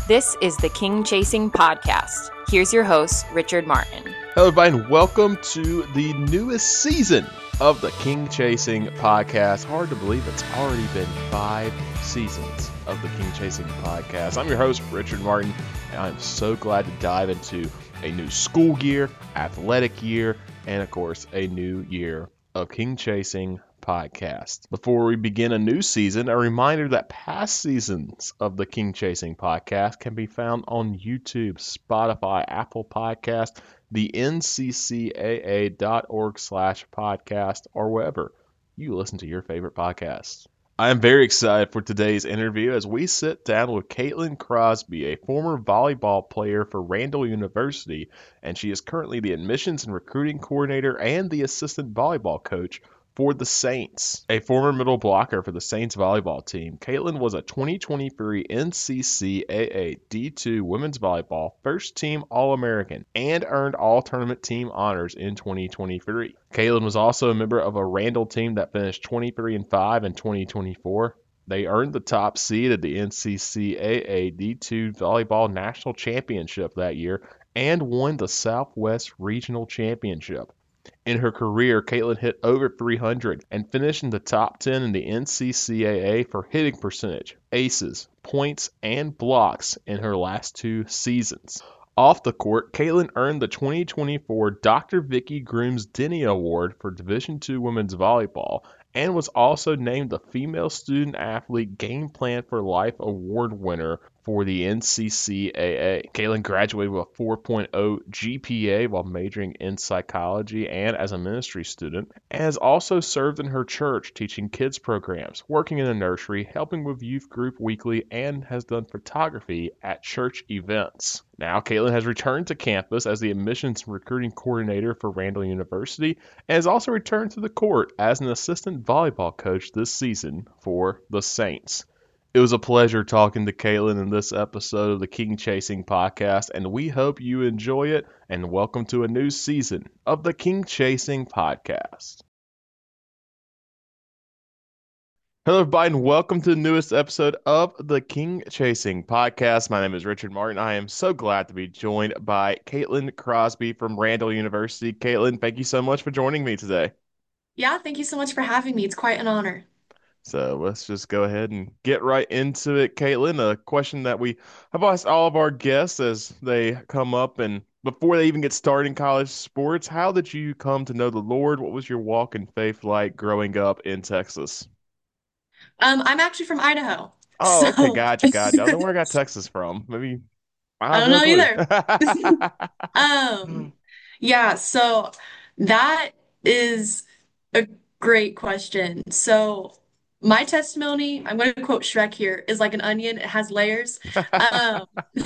This is the King Chasing Podcast. Here's your host, Richard Martin. Hello, everybody, and welcome to the newest season of the King Chasing Podcast. Hard to believe it's already been 5 seasons of the King Chasing Podcast. I'm your host, Richard Martin, and I'm so glad to dive into a new school year, athletic year, and of course, a new year of King Chasing Podcast. Before we begin a new season, a reminder that past seasons of the King Chasing Podcast can be found on YouTube, Spotify, Apple Podcast, the nccaa.org/podcast, or wherever you listen to your favorite podcasts. I am very excited for today's interview as we sit down with Caitlin Crosby, a former volleyball player for Randall University, and she is currently the admissions and recruiting coordinator and the assistant volleyball coach for the Saints. A former middle blocker for the Saints volleyball team, Caitlin was a 2023 NCCAA D2 women's volleyball first team All-American and earned all-tournament team honors in 2023. Caitlin was also a member of a Randall team that finished 23-5 in 2024. They earned the top seed at the NCCAA D2 Volleyball National Championship that year and won the Southwest Regional Championship. In her career, Caitlin hit over 300 and finished in the top 10 in the NCCAA for hitting percentage, aces, points, and blocks in her last 2 seasons. Off the court, Caitlin earned the 2024 Dr. Vicky Grooms Denny Award for Division II Women's Volleyball and was also named the Female Student Athlete Game Plan for Life Award winner for the NCCAA. Caitlin graduated with a 4.0 GPA while majoring in psychology and as a ministry student, and has also served in her church teaching kids programs, working in a nursery, helping with youth group weekly, and has done photography at church events. Now, Caitlin has returned to campus as the admissions and recruiting coordinator for Randall University and has also returned to the court as an assistant volleyball coach this season for the Saints. It was a pleasure talking to Caitlin in this episode of the King Chasing Podcast, and we hope you enjoy it, and welcome to a new season of the King Chasing Podcast. Hello, everybody, and welcome to the newest episode of the King Chasing Podcast. My name is Richard Martin. I am so glad to be joined by Caitlin Crosby from Randall University. Caitlin, thank you so much for joining me today. Yeah, thank you so much for having me. It's quite an honor. So let's just go ahead and get right into it, Caitlin. A question that we have asked all of our guests as they come up and before they even get started in college sports, how did you come to know the Lord? What was your walk in faith like growing up in Texas? I'm actually from Idaho, Oh, okay, so gotcha. I don't know where I got Texas from. Maybe I I have don't no know clue. either. Um, yeah, so that is a great question. So my testimony, I'm going to quote Shrek here, is like an onion. It has layers. Um,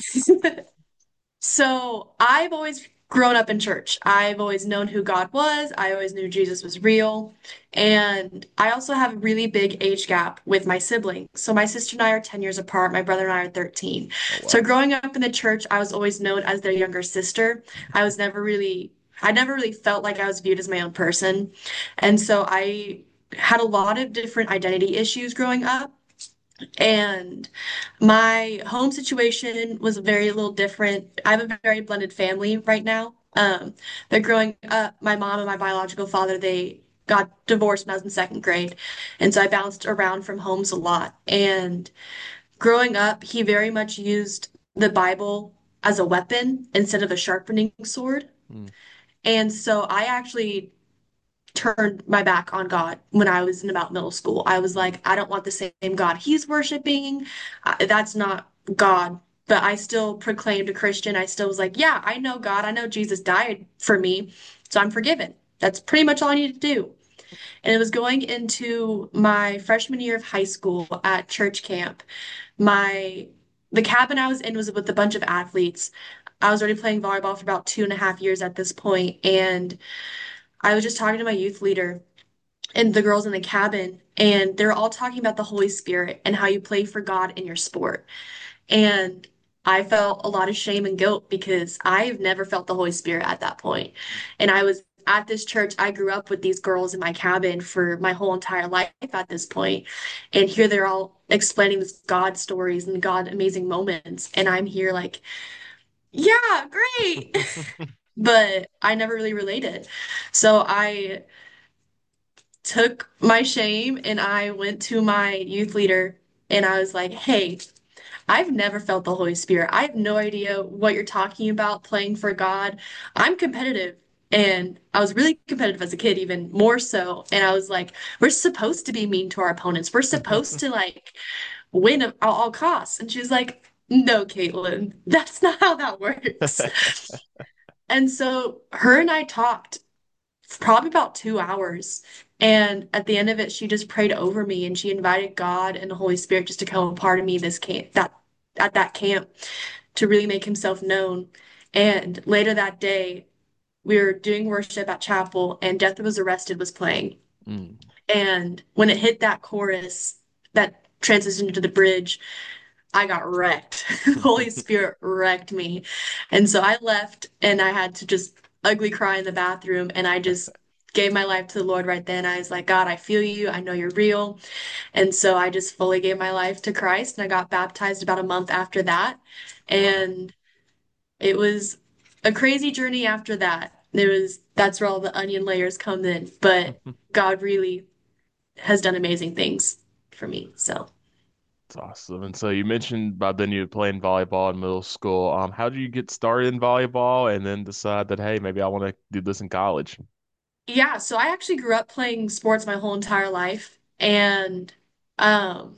So I've always grown up in church. I've always known who God was. I always knew Jesus was real. And I also have a really big age gap with my siblings. So my sister and I are 10 years apart. My brother and I are 13. Oh, So wow. growing up in the church, I was always known as their younger sister. I never really felt like I was viewed as my own person. And so I had a lot of different identity issues growing up. And my home situation was very little different. I have a very blended family right now. But growing up, my mom and my biological father, they got divorced when I was in second grade. And so I bounced around from homes a lot. And growing up, he very much used the Bible as a weapon instead of a sharpening sword. Hmm. And so I actually turned my back on God when I was in about middle school. I was like, I don't want the same God he's worshiping. That's not God. But I still proclaimed a Christian. I still was like, yeah, I know God. I know Jesus died for me. So I'm forgiven. That's pretty much all I need to do. And it was going into my freshman year of high school at church camp. My the cabin I was in was with a bunch of athletes. I was already playing volleyball for about 2.5 years at this point, and I was just talking to my youth leader and the girls in the cabin, and they're all talking about the Holy Spirit and how you play for God in your sport. And I felt a lot of shame and guilt because I've never felt the Holy Spirit at that point. And I was at this church. I grew up with these girls in my cabin for my whole entire life at this point. And here they're all explaining this God stories and God amazing moments. And I'm here like, yeah, great. But I never really related. So I took my shame and I went to my youth leader and I was like, hey, I've never felt the Holy Spirit. I have no idea what you're talking about playing for God. I'm competitive. And I was really competitive as a kid, even more so. And I was like, we're supposed to be mean to our opponents. We're supposed to like win at all costs. And she was like, no, Caitlin, that's not how that works. And so her and I talked for probably about 2 hours. And at the end of it, she just prayed over me and she invited God and the Holy Spirit just to come a part of me this camp that at that camp to really make himself known. And later that day, we were doing worship at chapel and Death Was Arrested was playing. Mm. And when it hit that chorus that transitioned into the bridge, I got wrecked. Holy Spirit wrecked me. And so I left and I had to just ugly cry in the bathroom. And I just gave my life to the Lord right then. I was like, God, I feel you. I know you're real. And so I just fully gave my life to Christ and I got baptized about a month after that. Wow. And it was a crazy journey after that. That's where all the onion layers come in. But God really has done amazing things for me. So. That's awesome. And so you mentioned by then you were playing volleyball in middle school. How did you get started in volleyball and then decide that, hey, maybe I want to do this in college? Yeah, so I actually grew up playing sports my whole entire life. And um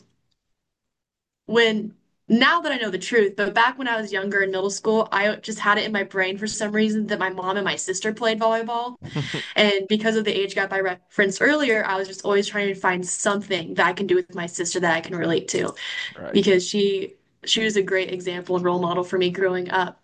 when now that I know the truth, but back when I was younger in middle school, I just had it in my brain for some reason that my mom and my sister played volleyball. And because of the age gap I referenced earlier, I was just always trying to find something that I can do with my sister that I can relate to Right. because she was a great example and role model for me growing up.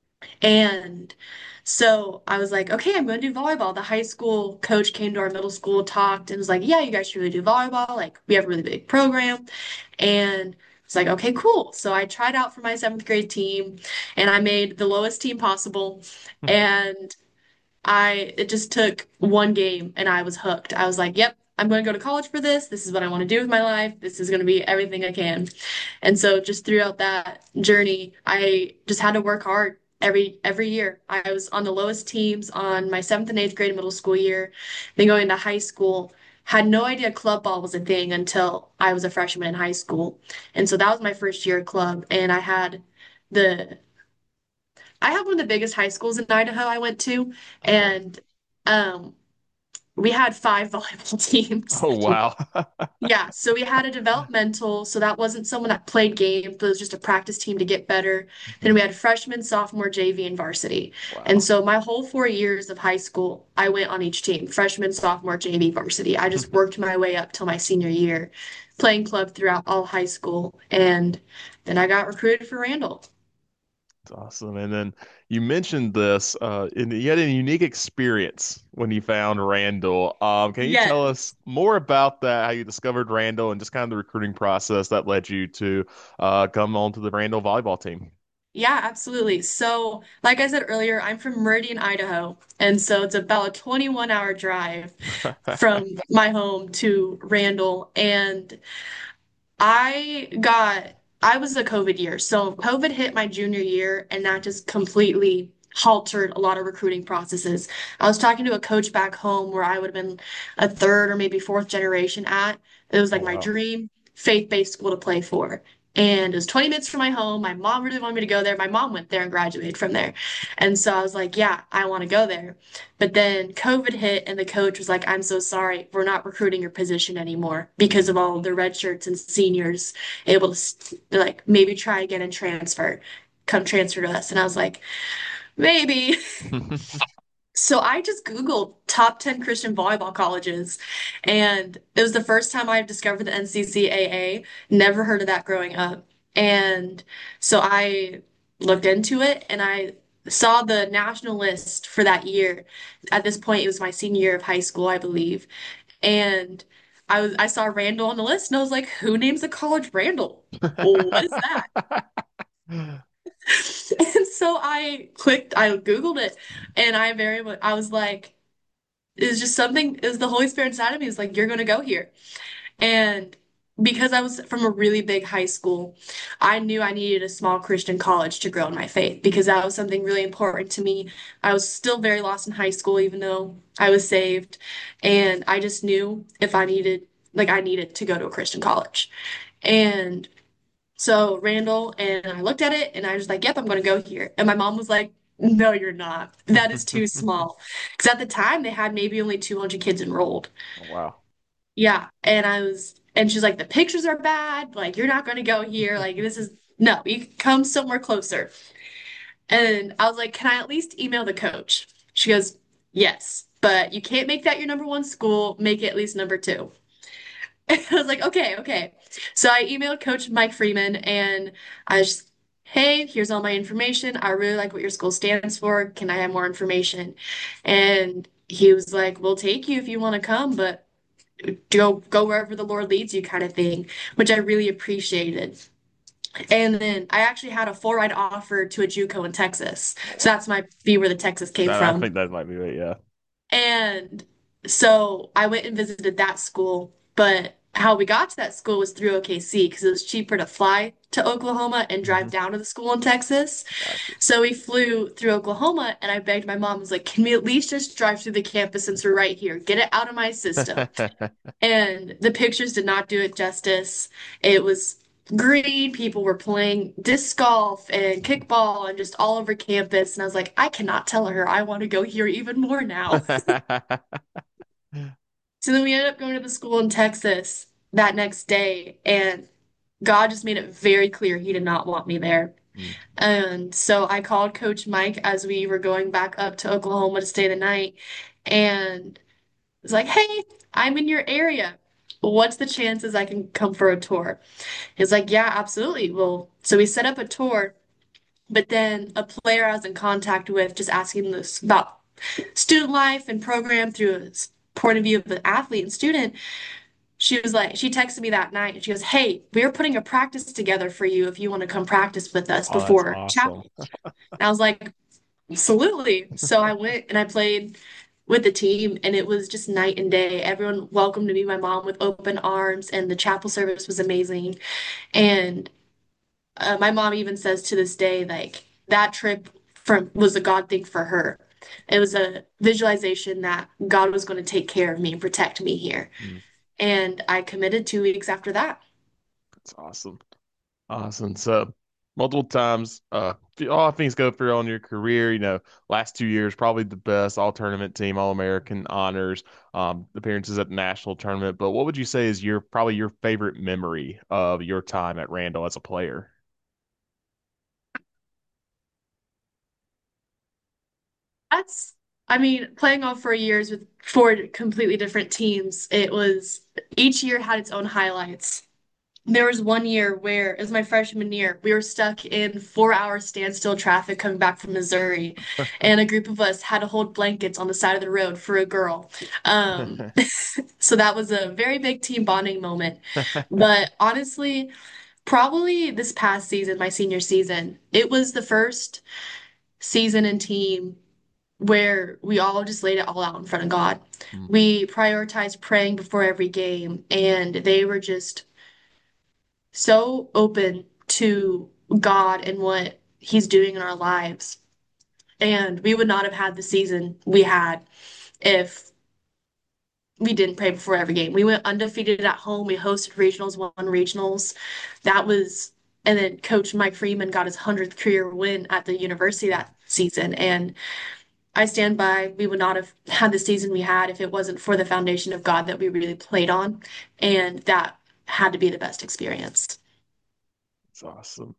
And so I was like, okay, I'm going to do volleyball. The high school coach came to our middle school, talked, and was like, yeah, you guys should really do volleyball. Like, we have a really big program. And it's like, okay, cool. So I tried out for my seventh grade team and I made the lowest team possible. And it just took one game and I was hooked. I was like, yep, I'm going to go to college for this. This is what I want to do with my life. This is going to be everything I can. And so just throughout that journey, I just had to work hard every year. I was on the lowest teams on my seventh and eighth grade middle school year, then going into high school. Had no idea club ball was a thing until I was a freshman in high school. And so that was my first year of club. And the I had one of the biggest high schools in Idaho I went to, Okay. and um, we had five volleyball teams. Oh, wow. Yeah, so we had a developmental, so that wasn't someone that played games, but it was just a practice team to get better. Then we had freshman, sophomore, JV, and varsity. And Wow. so my whole 4 years of high school, I went on each team, freshman, sophomore, JV, varsity. I just worked my way up till my senior year, playing club throughout all high school. And then I got recruited for Randall. That's awesome. And then you mentioned this, and you had a unique experience when you found Randall. Can you tell Yes. us more about that, how you discovered Randall and just kind of the recruiting process that led you to come on to the Randall volleyball team? Yeah, absolutely. So, like I said earlier, I'm from Meridian, Idaho. And so it's about a 21-hour drive from my home to Randall. And I was a COVID year. So COVID hit my junior year and that just completely halted a lot of recruiting processes. I was talking to a coach back home where I would have been a third or maybe fourth generation at. It was Oh, like my wow. dream faith-based school to play for. And it was 20 minutes from my home. My mom really wanted me to go there. My mom went there and graduated from there. And so I was like, yeah, I want to go there. But then COVID hit, and the coach was like, I'm so sorry, we're not recruiting your position anymore because of all the red shirts and seniors able to like maybe try again and come transfer to us. And I was like, maybe. So I just Googled top 10 Christian volleyball colleges, and it was the first time I've discovered the NCCAA. Never heard of that growing up. And so I looked into it and I saw the national list for that year. At this point, it was my senior year of high school, I believe. And I saw Randall on the list and I was like, who names a college Randall? What is that? And so I Googled it, and I was like, it's just something, it was the Holy Spirit inside of me. It's like, you're going to go here. And because I was from a really big high school, I knew I needed a small Christian college to grow in my faith because that was something really important to me. I was still very lost in high school, even though I was saved. And I just knew if I needed, like, I needed to go to a Christian college. And so Randall and I looked at it and I was like, yep, I'm going to go here. And my mom was like, no, you're not. That is too small. Because at the time they had maybe only 200 kids enrolled. Oh, wow. Yeah. And she's like, the pictures are bad. Like, you're not going to go here. Like, this is, no, you come somewhere closer. And I was like, can I at least email the coach? She goes, yes, but you can't make that your number one school. Make it at least number two. I was like, okay, okay. So I emailed Coach Mike Freeman and I just, hey, here's all my information. I really like what your school stands for. Can I have more information? And he was like, we'll take you if you want to come, but go wherever the Lord leads you kind of thing, which I really appreciated. And then I actually had a full ride offer to a JUCO in Texas. So that's might be where the Texas came That I from. think that might be it. Yeah. And so I went and visited that school, but how we got to that school was through OKC because it was cheaper to fly to Oklahoma and drive Hmm. down to the school in Texas. Gotcha. So we flew through Oklahoma and I begged my mom, I was like, can we at least just drive through the campus since we're right here? Get it out of my system. And the pictures did not do it justice. It was green. People were playing disc golf and kickball and just all over campus. And I was like, I cannot tell her I want to go here even more now. So then we ended up going to the school in Texas that next day, and God just made it very clear he did not want me there. Mm. And so I called Coach Mike as we were going back up to Oklahoma to stay the night, and was like, hey, I'm in your area. What's the chances I can come for a tour? He's like, yeah, absolutely. Well, so we set up a tour, but then a player I was in contact with just asking this about student life and program through a point of view of the athlete and student. She was like, she texted me that night and she goes, hey, we're putting a practice together for you if you want to come practice with us Oh, that's before awesome. chapel. And I was like, absolutely. So I went and I played with the team, and it was just night and day. Everyone welcomed me, my mom, with open arms, and the chapel service was amazing. And my mom even says to this day, like that trip from was a God thing for her. It was a visualization that God was going to take care of me and protect me here. Mm, And I committed 2 weeks after that. that's awesome. Awesome. So multiple times, all things go for on your career, last 2 years, probably the best all tournament team, all American honors, appearances at the national tournament. But what would you say is probably your favorite memory of your time at Randall as a player? That's, I mean, playing all 4 years with four completely different teams, it was each year had its own highlights. There was one year where it was my freshman year. We were stuck in 4 hour standstill traffic coming back from Missouri, and a group of us had to hold blankets on the side of the road for a girl. Um, so that was a very big team bonding moment. But honestly, probably this past season, my senior season, it was the first season and team where we all just laid it all out in front of God. Mm, We prioritized praying before every game, and they were just so open to God and what He's doing in our lives. And we would not have had the season we had if we didn't pray before every game. We went undefeated at home. We hosted regionals, won regionals. That was, and then Coach Mike Freeman got his 100th career win at the university that season. And I stand by, we would not have had the season we had if it wasn't for the foundation of God that we really played on. And that had to be the best experience. It's awesome.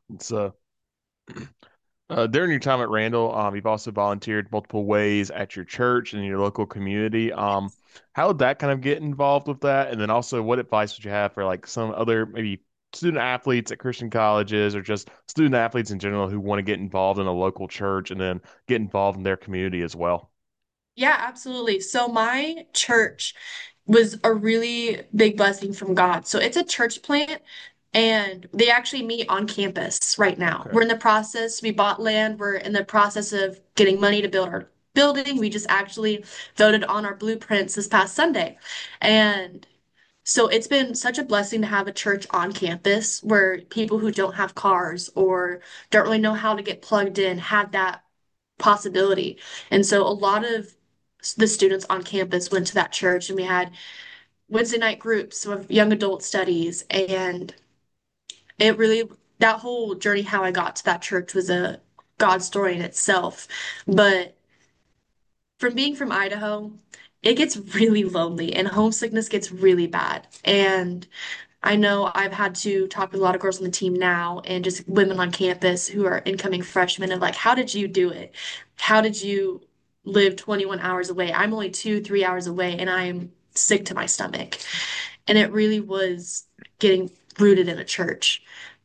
During your time at Randall, you've also volunteered multiple ways at your church and your local community. How did that kind of get involved with that? And then also, what advice would you have for like some other maybe student athletes at Christian colleges or just student athletes in general who want to get involved in a local church and then get involved in their community as well? Yeah, absolutely. So my church was a really big blessing from God. So it's a church plant and they actually meet on campus right now. Okay. We're in the process, we bought land, we're in the process of getting money to build our building. We just actually voted on our blueprints this past Sunday. And So it's been such a blessing to have a church on campus where people who don't have cars or don't really know how to get plugged in had that possibility. And so a lot of the students on campus went to that church, and we had Wednesday night groups of young adult studies. And it really, that whole journey, how I got to that church was a God story in itself. But from being from Idaho, it gets really lonely and homesickness gets really bad. And I know I've had to talk with a lot of girls on the team now and just women on campus who are incoming freshmen of like, how did you do it? How did you live 21 hours away? I'm only 2, 3 hours away and I'm sick to my stomach. And it really was getting rooted in a church.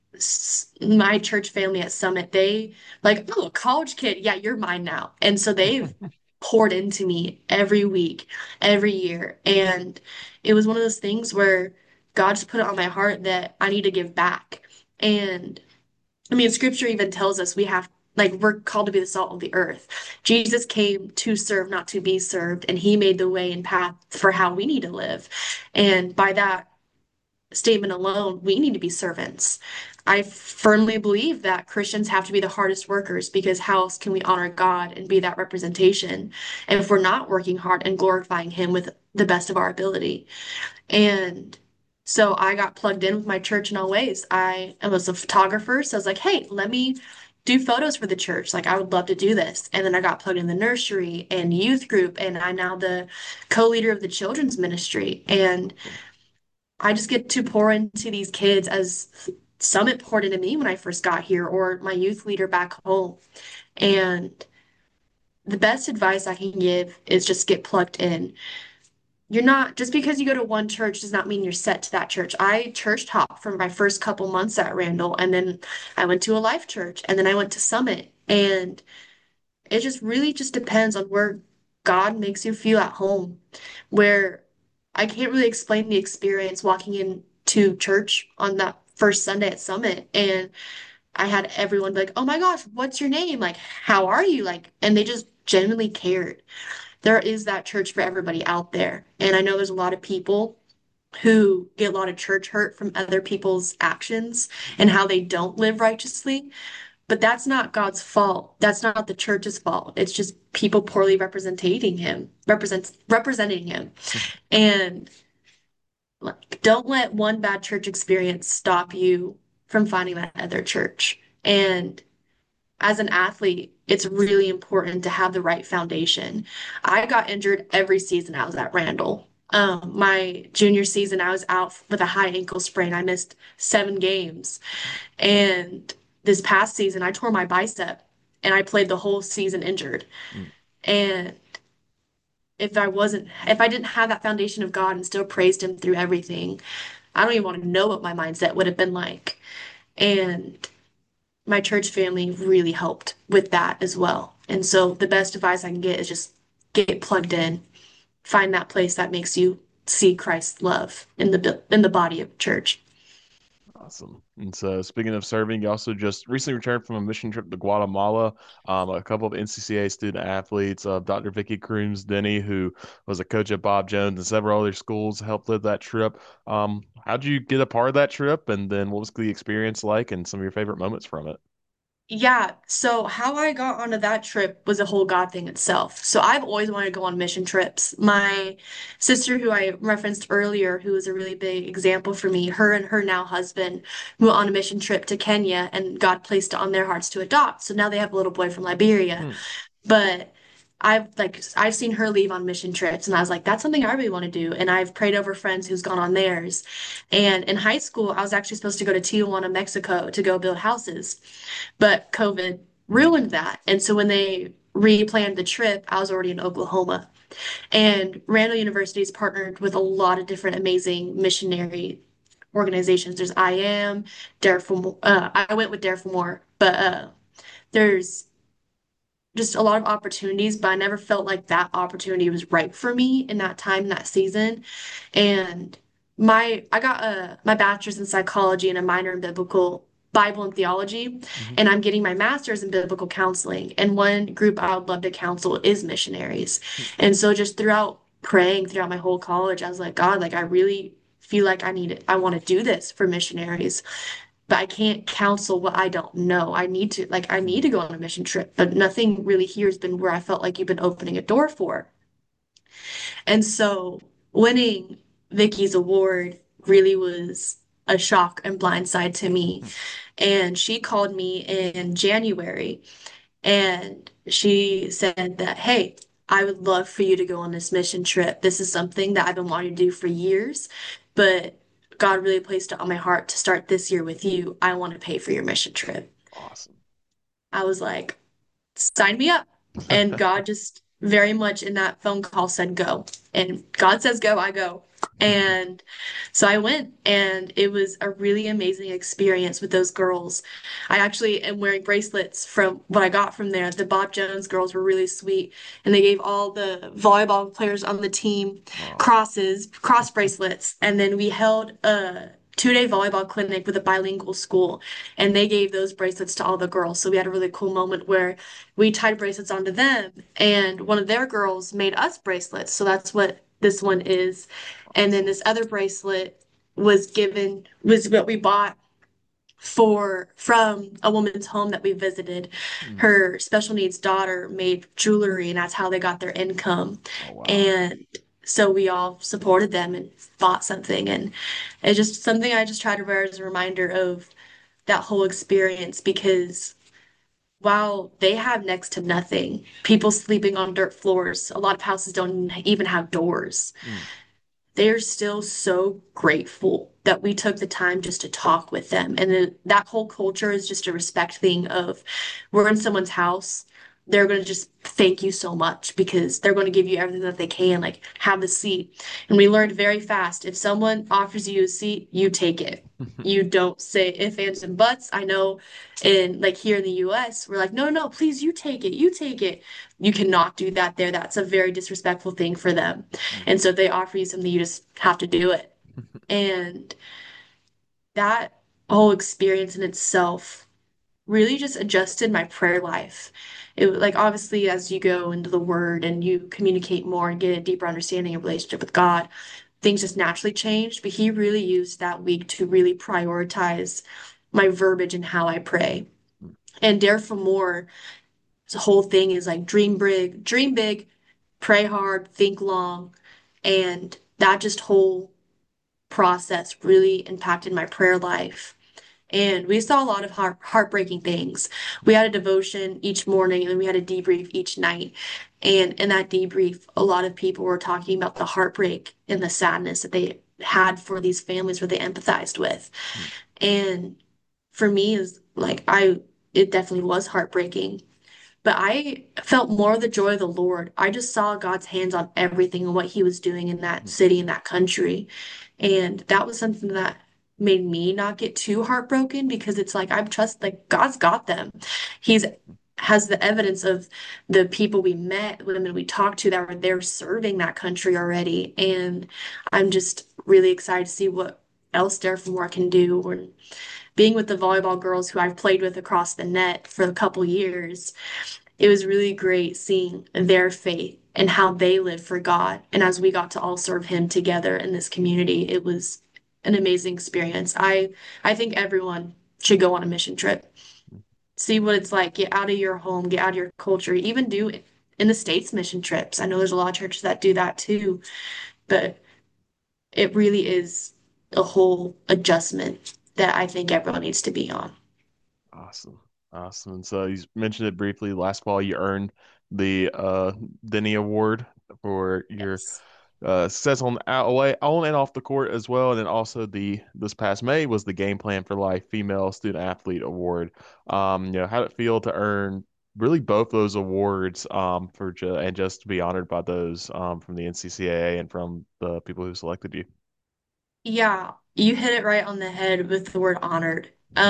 My church family at Summit, they like, oh, a college kid, yeah, you're mine now. And so they've poured into me every week, every year. And it was one of those things where God just put it on my heart that I need to give back. And I mean, scripture even tells us we have, like, we're called to be the salt of the earth. Jesus came to serve, not to be served, and he made the way and path for how we need to live. And by that statement alone, we need to be servants. I firmly believe that Christians have to be the hardest workers because how else can we honor God and be that representation? And if we're not working hard and glorifying him with the best of our ability. And so I got plugged in with my church in all ways. I was a photographer, so I was like, hey, let me do photos for the church. Like, I would love to do this. And then I got plugged in the nursery and youth group, and I'm now the co-leader of the children's ministry. And I just get to pour into these kids as Summit poured into me when I first got here, or my youth leader back home. And the best advice I can give is just get plugged in. You're not, just because you go to one church does not mean you're set to that church. I church hopped for my first couple months at Randall, and then I went to a life church, and then I went to Summit. And it just really just depends on where God makes you feel at home, where I can't really explain the experience walking into church on that first Sunday at Summit. And I had everyone be like, oh my gosh, what's your name? Like, how are you? Like, and they just genuinely cared. There is that church for everybody out there. And I know there's a lot of people who get a lot of church hurt from other people's actions and how they don't live righteously. But that's not God's fault. That's not the church's fault. It's just people poorly representing him. And like, don't let one bad church experience stop you from finding that other church. And as an athlete, it's really important to have the right foundation. I got injured every season I was at Randall. My junior season, I was out with a high ankle sprain. I missed 7 games. And this past season, I tore my bicep and I played the whole season injured. Mm. And if I didn't have that foundation of God and still praised him through everything, I don't even want to know what my mindset would have been like. And my church family really helped with that as well. And so the best advice I can get is just get plugged in, find that place that makes you see Christ's love in the body of church. Awesome. And so, speaking of serving, you also just recently returned from a mission trip to Guatemala. A couple of NCCA student athletes, Dr. Vicky Crooms Denny, who was a coach at Bob Jones, and several other schools helped lead that trip. How'd you get a part of that trip? And then what was the experience like and some of your favorite moments from it? Yeah, so how I got onto that trip was a whole God thing itself. So I've always wanted to go on mission trips. My sister, who I referenced earlier, who was a really big example for me, her and her now husband went on a mission trip to Kenya, and God placed it on their hearts to adopt. So now they have a little boy from Liberia. Hmm. But I've seen her leave on mission trips, and I was like, that's something I really want to do. And I've prayed over friends who's gone on theirs. And in high school, I was actually supposed to go to Tijuana, Mexico to go build houses, but COVID Hmm. ruined that. And so when they replanned the trip, I was already in Oklahoma. And Randall University is partnered with a lot of different amazing missionary organizations. There's I Am, Dare for More. I went with Dare for More, but there's just a lot of opportunities, but I never felt like that opportunity was right for me in that time, that season. And I got my bachelor's in psychology and a minor in Bible and theology, Hmm. and I'm getting my master's in biblical counseling. And one group I would love to counsel is missionaries. And so just throughout praying throughout my whole college, I was like, God, like I really feel like I want to do this for missionaries, but I can't counsel what I don't know. I need to go on a mission trip, but nothing really here has been where I felt like you've been opening a door for. And so winning Vicky's award really was a shock and blindside to me. And she called me in January and she said that, hey, I would love for you to go on this mission trip. This is something that I've been wanting to do for years, but God really placed it on my heart to start this year with you. I want to pay for your mission trip. Awesome. I was like, sign me up. And God just very much in that phone call said go. And God says go, I go. And so I went, and it was a really amazing experience with those girls. I actually am wearing bracelets from what I got from there. The Bob Jones girls were really sweet, and they gave all the volleyball players on the team Oh, cross bracelets. And then we held a 2-day volleyball clinic with a bilingual school, and they gave those bracelets to all the girls. So we had a really cool moment where we tied bracelets onto them, and one of their girls made us bracelets. So that's what this one is. And then awesome. this other bracelet was what we bought for from a woman's home that we visited. Mm. Her special needs daughter made jewelry, and that's how they got their income. Oh, wow. And so we all supported them and bought something, and it's just something I just try to wear as a reminder of that whole experience, because while they have next to nothing, people sleeping on dirt floors, a lot of houses don't even have doors. Mm. They're still so grateful that we took the time just to talk with them. And then that whole culture is just a respect thing of, we're in someone's house. They're going to just thank you so much because they're going to give you everything that they can, like have the seat. And we learned very fast, if someone offers you a seat, you take it. You don't say if, ands, and buts. I know in like here in the US, we're like, no, no, please, you take it. You take it. You cannot do that there. That's a very disrespectful thing for them. Mm. And so if they offer you something, you just have to do it. And that whole experience in itself really just adjusted my prayer life. Like obviously as you go into the word and you communicate more and get a deeper understanding of relationship with God, things just naturally changed. But he really used that week to really prioritize my verbiage and how I pray. And Dare for More, the whole thing is like dream big, pray hard, think long. And that just whole process really impacted my prayer life. And we saw a lot of heartbreaking things. We had a devotion each morning and then we had a debrief each night. And in that debrief, a lot of people were talking about the heartbreak and the sadness that they had for these families where they empathized with. Mm. And for me, is like it definitely was heartbreaking, but I felt more of the joy of the Lord. I just saw God's hands on everything and what he was doing in that Mm. city, in that country. And that was something that made me not get too heartbroken, because it's like I trust like God's got them. He's has the evidence of the people we met, women we talked to that were there serving that country already. And I'm just really excited to see what else Dare for More can do. Or being with the volleyball girls who I've played with across the net for a couple years, it was really great seeing their faith and how they live for God. And as we got to all serve Him together in this community, it was an amazing experience. I think everyone should go on a mission trip, see what it's like, get out of your home, get out of your culture, even do in the States mission trips. I know there's a lot of churches that do that too, but it really is a whole adjustment that I think everyone needs to be on. Awesome. Awesome. And so you mentioned it briefly. Last fall, you earned the Denny Award for your Yes. success on and off the court as well. And then also this past May was the Game Plan for Life Female Student Athlete Award. How did it feel to earn really both those awards and just to be honored by those from the NCCAA and from the people who selected you? Yeah, you hit it right on the head with the word honored.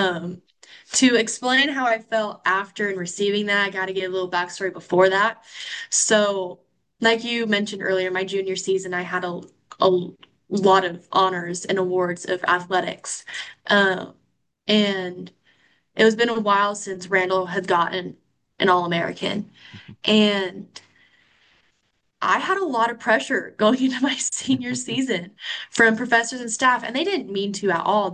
To explain how I felt after and receiving that, I got to get a little backstory before that. So, like you mentioned earlier, my junior season, I had a lot of honors and awards of athletics. And it was been a while since Randall had gotten an All-American. And I had a lot of pressure going into my senior season from professors and staff, and they didn't mean to at all.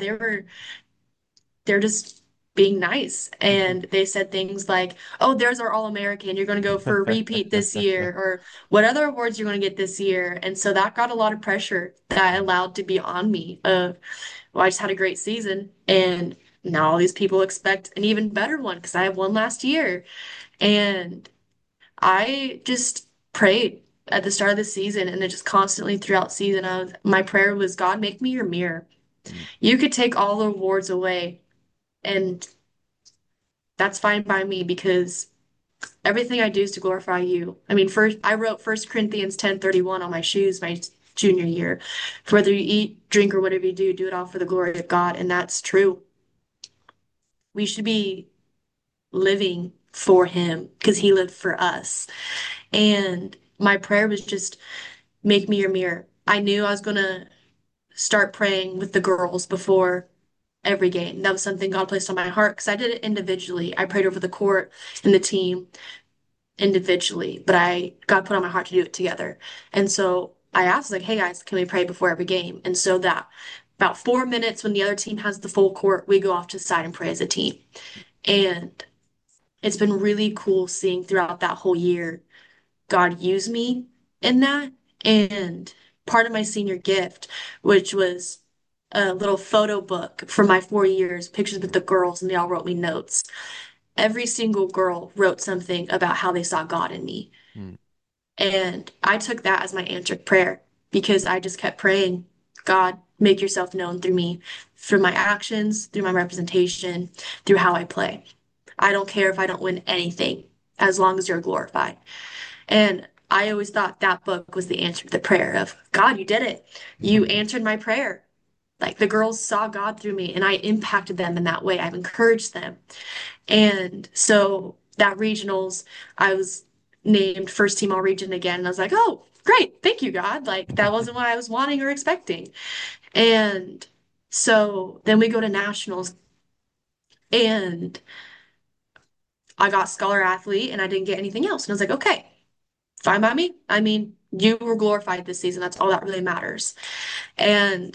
They're just being nice. And they said things like, "Oh, there's our All-American. You're going to go for a repeat this year," or "What other awards you're going to get this year?" And so that got a lot of pressure that I allowed to be on me of, well, I just had a great season, and now all these people expect an even better one because I have one last year. And I just prayed at the start of the season, and it just constantly throughout season of my prayer was, God, make me your mirror. You could take all the awards away, and that's fine by me because everything I do is to glorify you. I mean, first I wrote First Corinthians 10:31 on my shoes my junior year. For whether you eat, drink, or whatever you do, do it all for the glory of God. And that's true. We should be living for him because he lived for us. And my prayer was just make me your mirror. I knew I was gonna start praying with the girls before every game. That was something God placed on my heart because I did it individually. I prayed over the court and the team individually, but I God put on my heart to do it together. And so I asked, like, hey guys, can we pray before every game? And so that about 4 minutes when the other team has the full court, we go off to the side and pray as a team. And it's been really cool seeing throughout that whole year God use me in that. And part of my senior gift, which was a little photo book for my 4 years, pictures with the girls, and they all wrote me notes. Every single girl wrote something about how they saw God in me. Mm. And I took that as my answered prayer because I just kept praying, God, make yourself known through me, through my actions, through my representation, through how I play. I don't care if I don't win anything as long as you're glorified. And I always thought that book was the answer to the prayer of, God, you did it. You answered my prayer. Like the girls saw God through me and I impacted them in that way. I've encouraged them. And so that regionals, I was named first team all region again. And I was like, oh, great. Thank you, God. Like that wasn't what I was wanting or expecting. And so then we go to nationals and I got scholar athlete and I didn't get anything else. And I was like, okay, fine by me. I mean, you were glorified this season. That's all that really matters. And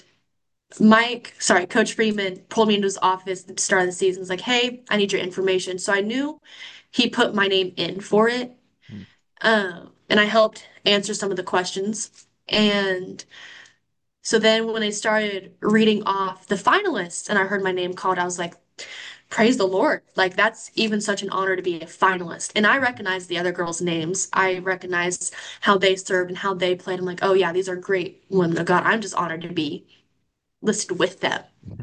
Coach Freeman pulled me into his office at the start of the season. Was like, hey, I need your information. So I knew he put my name in for it. Mm. And I helped answer some of the questions. And so then when I started reading off the finalists and I heard my name called, I was like, praise the Lord. Like that's even such an honor to be a finalist. And I recognize the other girls' names. I recognize how they served and how they played. I'm like, oh yeah, these are great women of God. I'm just honored to be listed with them.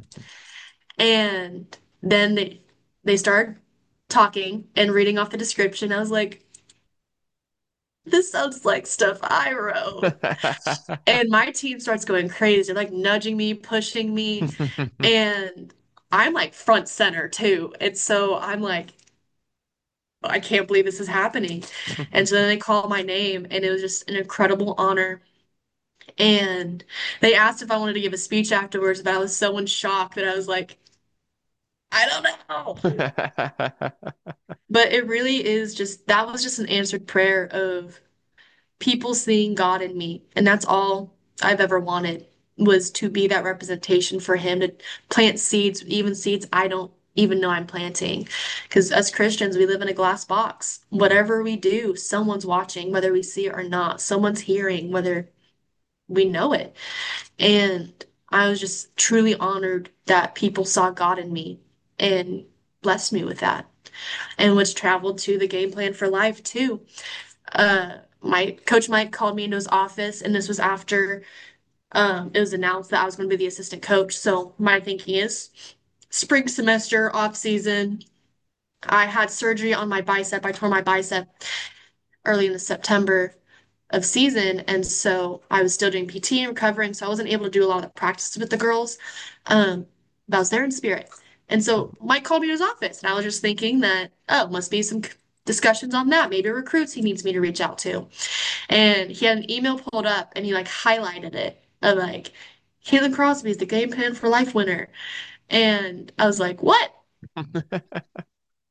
And then they started talking and reading off the description. I was like, this sounds like stuff I wrote. And my team starts going crazy. They're like nudging me, pushing me, and I'm like front center too. And so I'm like, I can't believe this is happening. And so then they call my name, and it was just an incredible honor. And they asked if I wanted to give a speech afterwards, but I was so in shock that I was like, I don't know. But it really is just that was just an answered prayer of people seeing God in me. And that's all I've ever wanted was to be that representation for him to plant seeds, even seeds I don't even know I'm planting. Because as Christians, we live in a glass box. Whatever we do, someone's watching, whether we see it or not. Someone's hearing, whether we know it. And I was just truly honored that people saw God in me and blessed me with that. And was traveled to the game plan for life too. My coach Mike called me into his office, and this was after it was announced that I was going to be the assistant coach. So my thinking is spring semester, off season. I had surgery on my bicep. I tore my bicep early in the September of season, and so I was still doing PT and recovering, so I wasn't able to do a lot of the practices with the girls. But I was there in spirit. And so Mike called me to his office, and I was just thinking that, oh, must be some discussions on that, maybe recruits he needs me to reach out to. And he had an email pulled up and he like highlighted it of like Caitlin Crosby is the game plan for life winner. And I was like, what?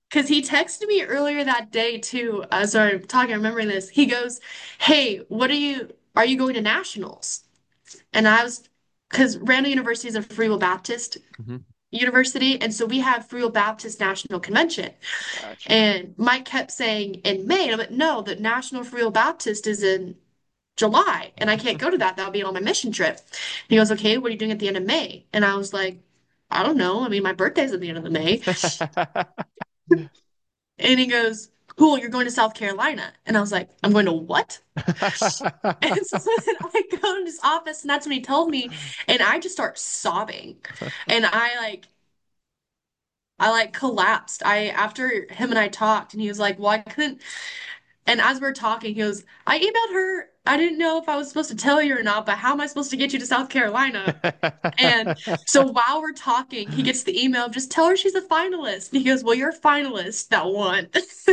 because he texted me earlier that day too. Sorry, I'm talking, I'm remembering this. He goes, "Hey, are you going to nationals?" And I was, because Randall University is a Free Will Baptist Hmm. university, and so we have Free Will Baptist National Convention. Gotcha. And Mike kept saying in May, and I'm like, no, the National Free Will Baptist is in July, and I can't go to that. That'll be on my mission trip. And he goes, okay, what are you doing at the end of May? And I was like, I don't know. I mean, my birthday's at the end of the May. And he goes, cool, you're going to South Carolina. And I was like, I'm going to what? And so then I go in his office, and that's when he told me, and I just start sobbing. And I like collapsed. I after him and I talked, and he was like, "Well, I couldn't." And as we're talking, he goes, "I emailed her. I didn't know if I was supposed to tell you or not, but how am I supposed to get you to South Carolina?" And so while we're talking, he gets the email, just tell her she's a finalist. And he goes, "Well, you're a finalist that won."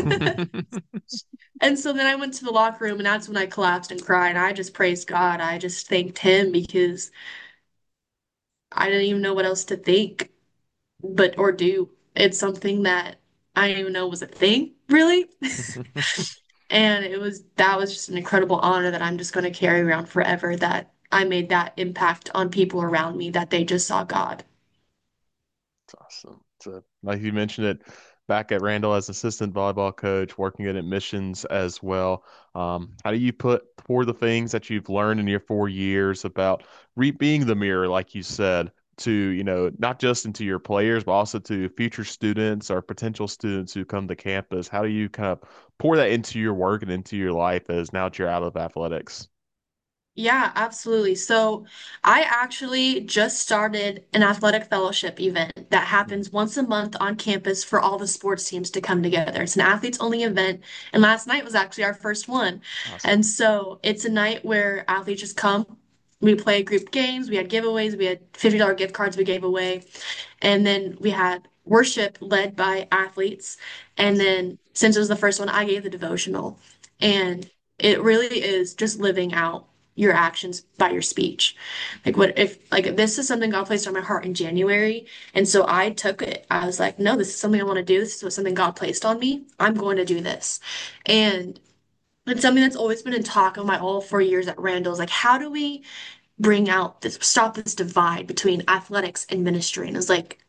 And so then I went to the locker room, and that's when I collapsed and cried. I just praised God. I just thanked him because I didn't even know what else to think, but or do. It's something that I didn't even know was a thing, really. And that was just an incredible honor that I'm just going to carry around forever, that I made that impact on people around me, that they just saw God. Awesome. So, like you mentioned it back at Randall as assistant volleyball coach, working at admissions as well. How do you pour the things that you've learned in your 4 years about being the mirror, like you said, to, not just into your players, but also to future students or potential students who come to campus? How do you kind of pour that into your work and into your life as now that you're out of athletics? Yeah, absolutely. So I actually just started an athletic fellowship event that Mm. happens once a month on campus for all the sports teams to come together. It's an athletes only event. And last night was actually our first one. Awesome. And so it's a night where athletes just come. We play group games. We had giveaways. We had $50 gift cards we gave away. And then we had worship led by athletes. And Awesome. then since it was the first one, I gave the devotional. And it really is just living out your actions by your speech. Like what if like this is something God placed on my heart in January. And so I took it. I was like, no, this is something I want to do. This is what something God placed on me. I'm going to do this. And it's something that's always been in talk of my all 4 years at Randall's. Like, how do we bring out this, stop this divide between athletics and ministry? And it's like,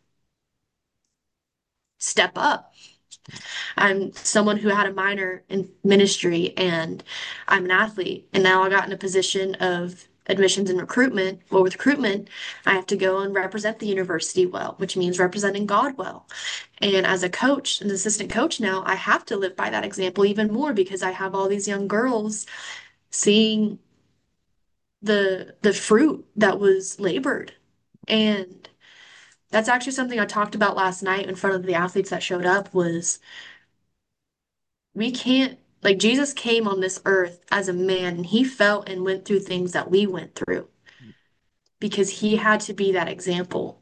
step up. I'm someone who had a minor in ministry, and I'm an athlete. And now I got in a position of admissions and recruitment. Well, with recruitment, I have to go and represent the university well, which means representing God well. And as a coach, an assistant coach now, I have to live by that example even more because I have all these young girls seeing the fruit that was labored. And that's actually something I talked about last night in front of the athletes that showed up was we can't like Jesus came on this earth as a man and he felt and went through things that we went through because he had to be that example.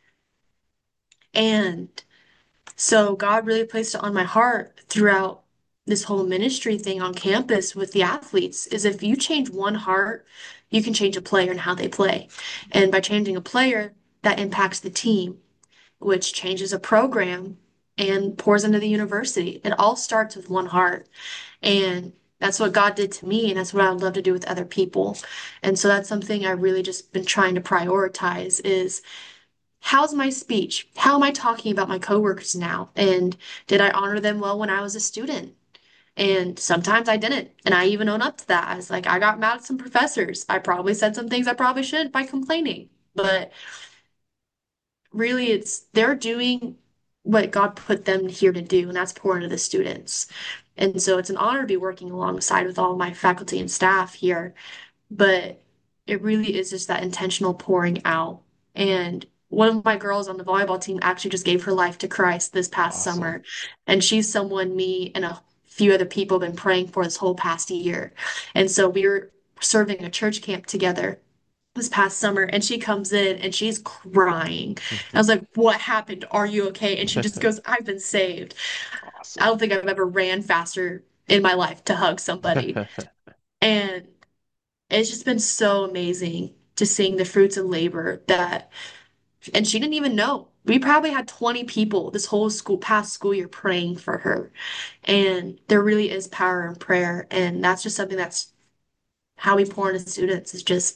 And so God really placed it on my heart throughout this whole ministry thing on campus with the athletes is if you change one heart, you can change a player and how they play. And by changing a player, that impacts the team, which changes a program and pours into the university. It all starts with one heart. And that's what God did to me, and that's what I would love to do with other people. And so that's something I really just been trying to prioritize is how's my speech? How am I talking about my coworkers now? And did I honor them well when I was a student? And sometimes I didn't. And I even own up to that. I was like, I got mad at some professors. I probably said some things I probably shouldn't by complaining. But really, it's they're doing what God put them here to do, and that's pour into the students. And so it's an honor to be working alongside with all my faculty and staff here, but it really is just that intentional pouring out. And one of my girls on the volleyball team actually just gave her life to Christ this past Awesome. summer. And she's someone me and a few other people have been praying for this whole past year. And so we were serving a church camp together this past summer and she comes in and she's crying. I was like, "What happened? Are you okay?" And she just goes, "I've been saved." I Awesome. don't think I've ever ran faster in my life to hug somebody. And it's just been so amazing to seeing the fruits of labor that, and she didn't even know. we probably had 20 people this whole past school year praying for her. And there really is power in prayer. And that's just something that's how we pour into students is just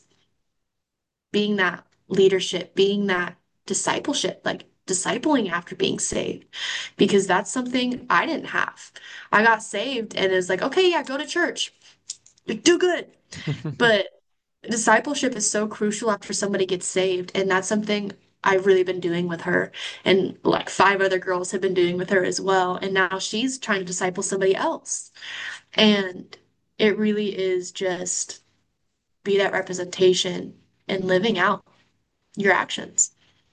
being that leadership, being that discipleship, like discipling after being saved, because that's something I didn't have. I got saved and it was like, okay, yeah, go to church, do good. But discipleship is so crucial after somebody gets saved. And that's something I've really been doing with her. And like 5 other girls have been doing with her as well. And now she's trying to disciple somebody else. And it really is just be that representation and living out your actions.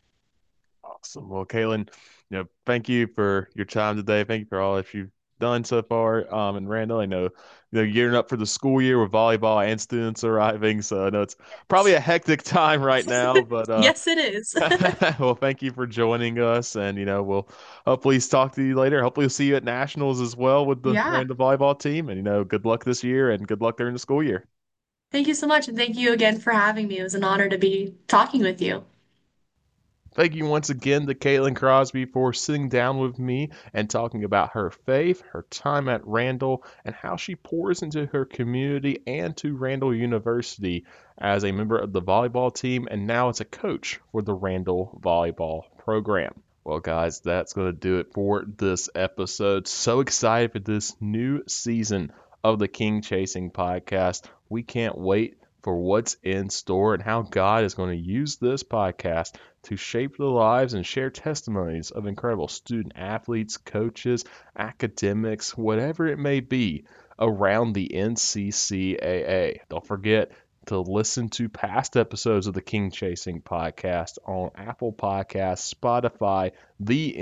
Awesome. Well, Caitlin, thank you for your time today. Thank you for all that you've done so far. And Randall, I know, gearing up for the school year with volleyball and students arriving, so I know it's probably a hectic time right now. But Yes, it is. well, thank you for joining us, and we'll hopefully talk to you later. Hopefully, we'll see you at nationals as well with the Yeah. Randall volleyball team. And good luck this year, and good luck during the school year. Thank you so much. And thank you again for having me. It was an honor to be talking with you. Thank you once again to Caitlin Crosby for sitting down with me and talking about her faith, her time at Randall, and how she pours into her community and to Randall University as a member of the volleyball team and now as a coach for the Randall volleyball program. Well, guys, that's going to do it for this episode. So excited for this new season of the King Chasing podcast. We can't wait for what's in store and how God is going to use this podcast to shape the lives and share testimonies of incredible student athletes, coaches, academics, whatever it may be around the NCCAA. Don't forget to listen to past episodes of the King Chasing podcast on Apple Podcasts, Spotify, the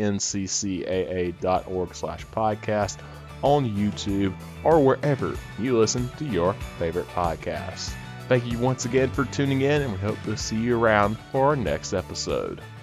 nccaa.org/podcast, on YouTube, or wherever you listen to your favorite podcasts. Thank you once again for tuning in, and we hope to see you around for our next episode.